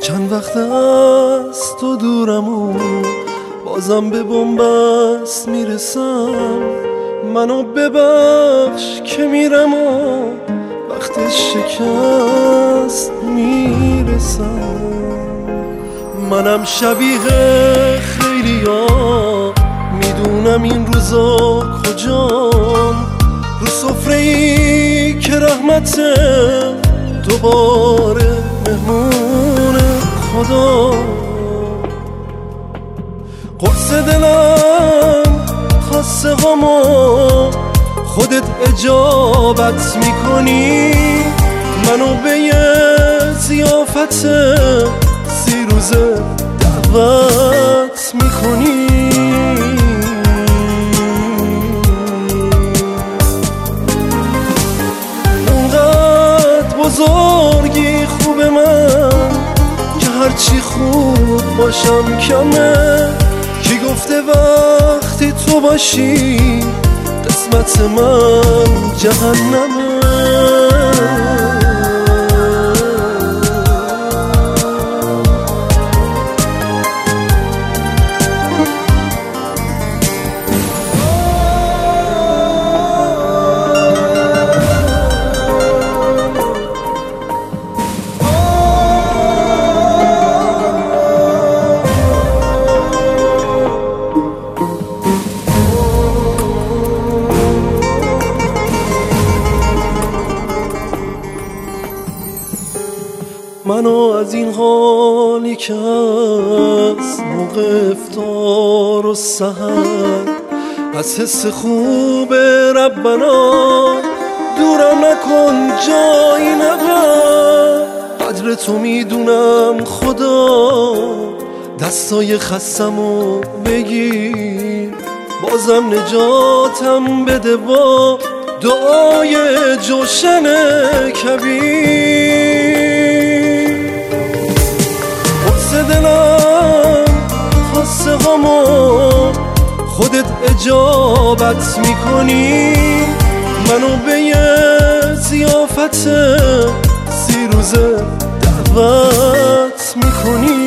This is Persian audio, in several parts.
چند وقت از تو دورم و بازم به بنبست میرسم. منو ببخش که میرم و وقت شکست میرسم. منم شبیه خیلی ها میدونم این روزا کجام، رو سفره ای که رحمته دوباره مهمون خدا. قرص دلم خاصه هامو خودت اجابت میکنی، منو به یه ضیافت 30 روزه دعوت میکنی. اونقدر بزرگی خوب من که هرچی خوب باشم کمه. کی گفته وقتی تو باشی قسمت من جهنمه. منو از این حالی که از موقع افطار و سحر، از حس خوب ربنا دورم نکن جایی نبر. قدر تو میدونم خدا، دستای خستمو بگیر، بازم نجاتم بده با دعای جوشن کبیر. دلم خاصه هامو خودت اجابت میکنی، منو به یه ضیافت 30 روزه دعوت میکنی.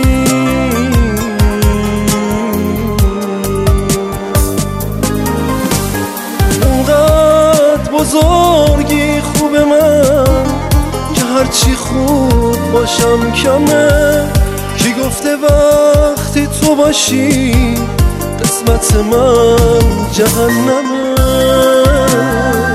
اونقدر بزرگی خوب من که هرچی خوب باشم کمه. کی گفته وقتی تو باشی قسمت من جهنمه.